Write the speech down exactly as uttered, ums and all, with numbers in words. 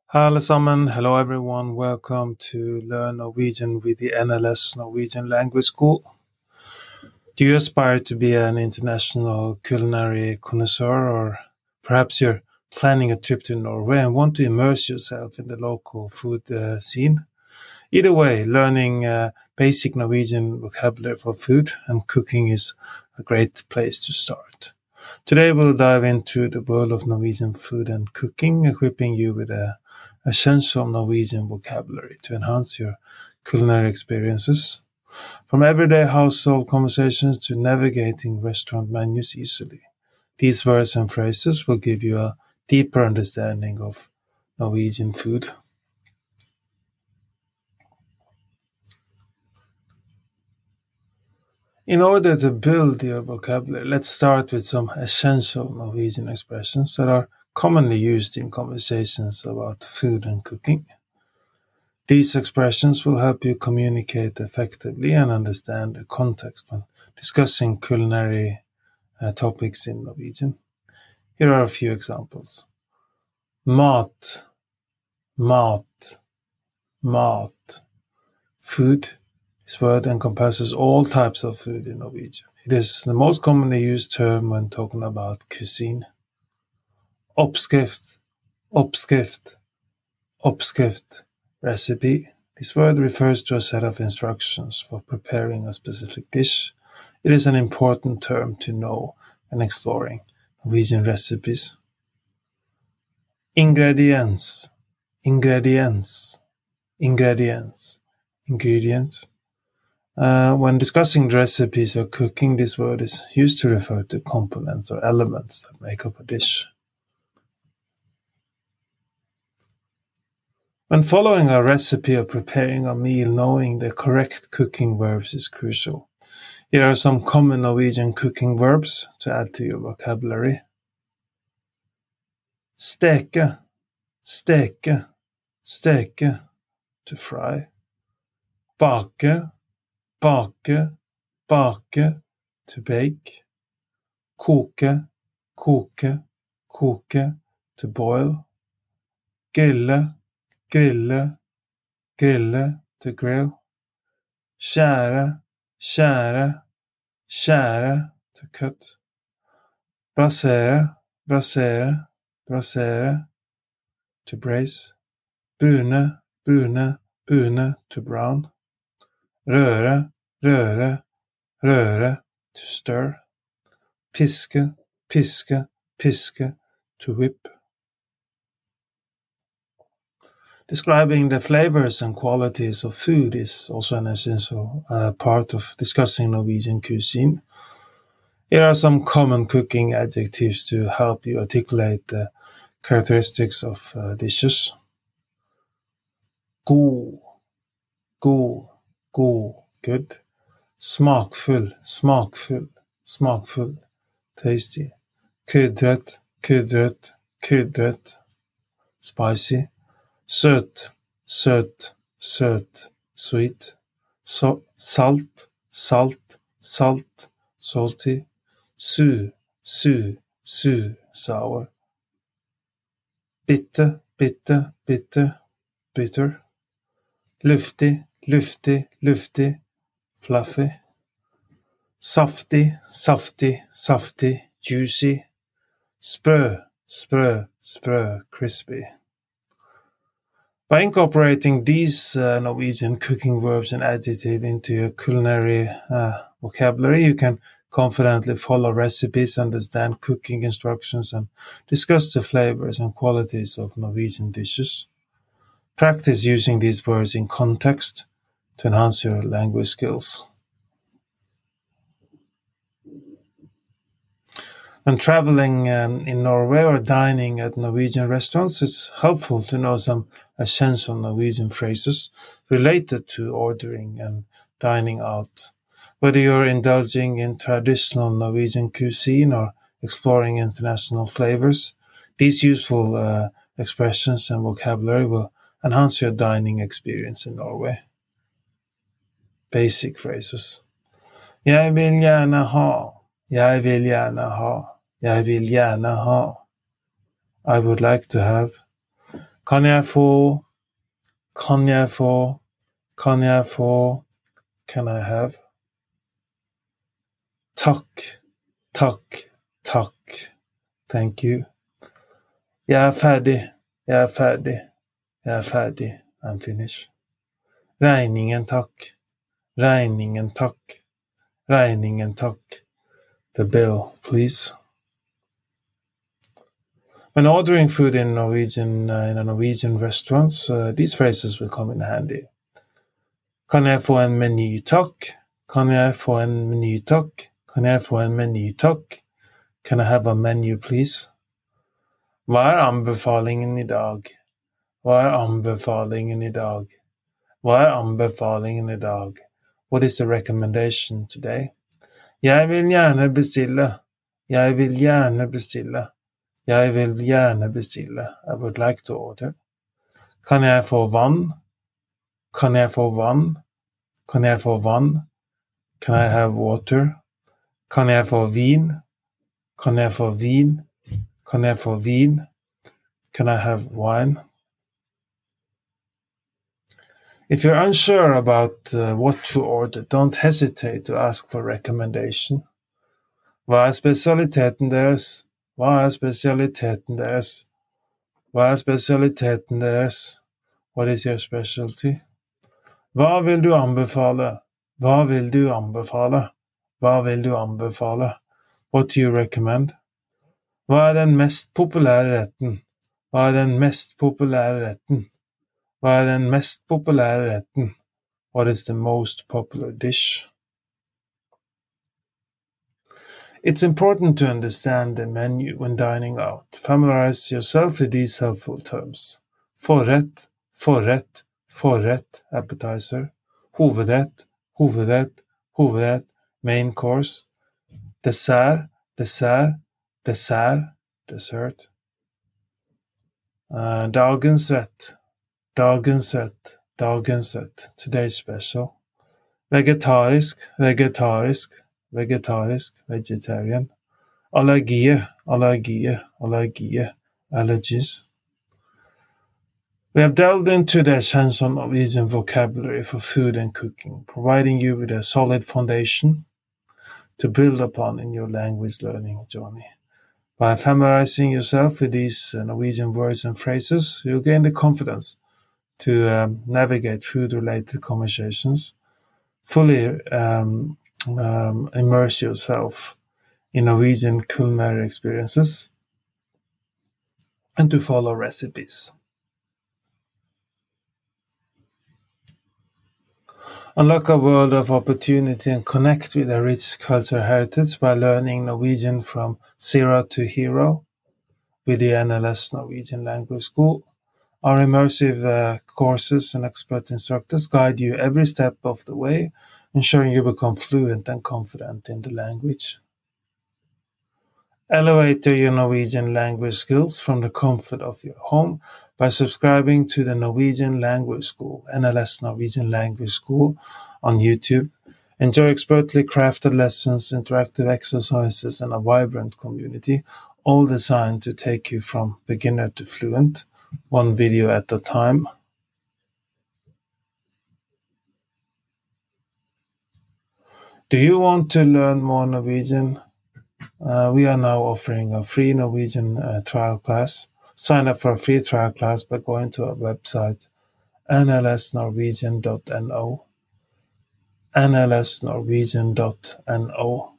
Hello, sammen. Hello, everyone. Welcome to Learn Norwegian with the N L S Norwegian Language School. Do you aspire to be an international culinary connoisseur, or perhaps you're planning a trip to Norway and want to immerse yourself in the local food uh, scene? Either way, learning uh, basic Norwegian vocabulary for food and cooking is a great place to start. Today we'll dive into the world of Norwegian food and cooking, equipping you with a essential Norwegian vocabulary to enhance your culinary experiences, from everyday household conversations to navigating restaurant menus easily. These words and phrases will give you a deeper understanding of Norwegian food. In order to build your vocabulary, let's start with some essential Norwegian expressions that are commonly used in conversations about food and cooking. These expressions will help you communicate effectively and understand the context when discussing culinary uh, topics in Norwegian. Here are a few examples. Mat, mat, mat. Food. This word encompasses all types of food in Norwegian. It is the most commonly used term when talking about cuisine. Oppskrift, oppskrift, oppskrift, recipe. This word refers to a set of instructions for preparing a specific dish. It is an important term to know when exploring Norwegian recipes. Ingredients, ingredients, ingredients, ingredients. Uh, when discussing recipes or cooking, this word is used to refer to components or elements that make up a dish. When following a recipe or preparing a meal, knowing the correct cooking verbs is crucial. Here are some common Norwegian cooking verbs to add to your vocabulary. Steke, steke, steke, to fry. Bake, bake, bake, to bake. Koke, koke, koke, to boil. Grille, grille, grille, to grill. Skjære, skjære, skjære, to cut. Brassere, brassere, brassere, to braise. Brune, brune, brune, to brown. Røre, røre, røre, to stir. Piske, piske, piske, to whip. Describing the flavors and qualities of food is also an essential uh, part of discussing Norwegian cuisine. Here are some common cooking adjectives to help you articulate the characteristics of uh, dishes. God, god, god, good. Smakfull, smakfull, smakfull, tasty. Krydret, krydret, krydret, spicy. Søt, søt, søt, sweet. So, salt, salt, salt, salty. Sur, sur, sur, sour. Bitter, bitter, bitter, bitter. Luftig, luftig, luftig, fluffy. Saftig, saftig, saftig, juicy. Sprø, sprø, sprø, crispy. By incorporating these uh, Norwegian cooking verbs and adjectives into your culinary uh, vocabulary, you can confidently follow recipes, understand cooking instructions, and discuss the flavors and qualities of Norwegian dishes. Practice using these words in context to enhance your language skills. When traveling um, in Norway or dining at Norwegian restaurants, it's helpful to know some essential Norwegian phrases related to ordering and dining out. Whether you're indulging in traditional Norwegian cuisine or exploring international flavors, these useful uh, expressions and vocabulary will enhance your dining experience in Norway. Basic phrases. Jeg vil gjerne ha. Jeg vil gjerne ha. Jeg vil gjerne ha. I would like to have. Kan jeg få, kan jeg få, kan jeg få, can I have? Takk, takk, takk, thank you. Jeg er ferdig, jeg er ferdig, jeg er ferdig, I'm finished. Regningen takk, regningen takk, regningen takk, the bill, please. When ordering food in Norwegian, uh, in a Norwegian restaurants, uh, these phrases will come in handy. Kan jeg få en meny takk? Kan jeg få en meny takk? Kan jeg få en meny takk? Can I have a menu, please? Hva er anbefalingen i dag? Hva er anbefalingen i dag? Hva er anbefalingen i dag? What is the recommendation today? Jeg vil gjerne bestille. Jeg vil gjerne bestille. Jeg vil gjerne bestille. I would like to order. Kan jeg få vann? Kan jeg få vann? Kan jeg få vann? Can I have water? Kan jeg få vin? Kan jeg få vin? Kan jeg få vin? Can I have wine? If you're unsure about uh, what to order, don't hesitate to ask for recommendation. Hva er spesialiteten deres? Hva er spesialiteten deres? Hva er spesialiteten deres? What is your specialty? Hva vil du anbefale? Hva vil du anbefale? Hva vil du anbefale? What do you recommend? Hva er den mest populære retten? Hva er den mest populære retten? Hva er den mest populære retten? What is the most popular dish? It's important to understand the menu when dining out. Familiarize yourself with these helpful terms. Forrett, forrett, forrett, appetizer. Hovedrett, hovedrett, hovedrett, main course. Dessert, dessert, dessert, dessert. Uh, dagens rett, dagens rett, dagens rett, today's special. Vegetarisk, vegetarisk, vegetarisk, vegetarian. Allergier, allergier, allergier, allergies. We have delved into the essential Norwegian vocabulary for food and cooking, providing you with a solid foundation to build upon in your language learning journey. By familiarizing yourself with these uh, Norwegian words and phrases, you'll gain the confidence to um, navigate food-related conversations, fully um, um, immerse yourself in Norwegian culinary experiences, and to follow recipes. Unlock a world of opportunity and connect with a rich cultural heritage by learning Norwegian from zero to hero with the N L S Norwegian Language School. Our immersive uh, courses and expert instructors guide you every step of the way, ensuring you become fluent and confident in the language. Elevate your Norwegian language skills from the comfort of your home by subscribing to the Norwegian Language School, N L S Norwegian Language School, on YouTube. Enjoy expertly crafted lessons, interactive exercises, and a vibrant community, all designed to take you from beginner to fluent, one video at a time. Do you want to learn more Norwegian? Uh, we are now offering a free Norwegian uh, trial class. Sign up for a free trial class by going to our website, n l s norwegian dot n o, n l s norwegian dot n o.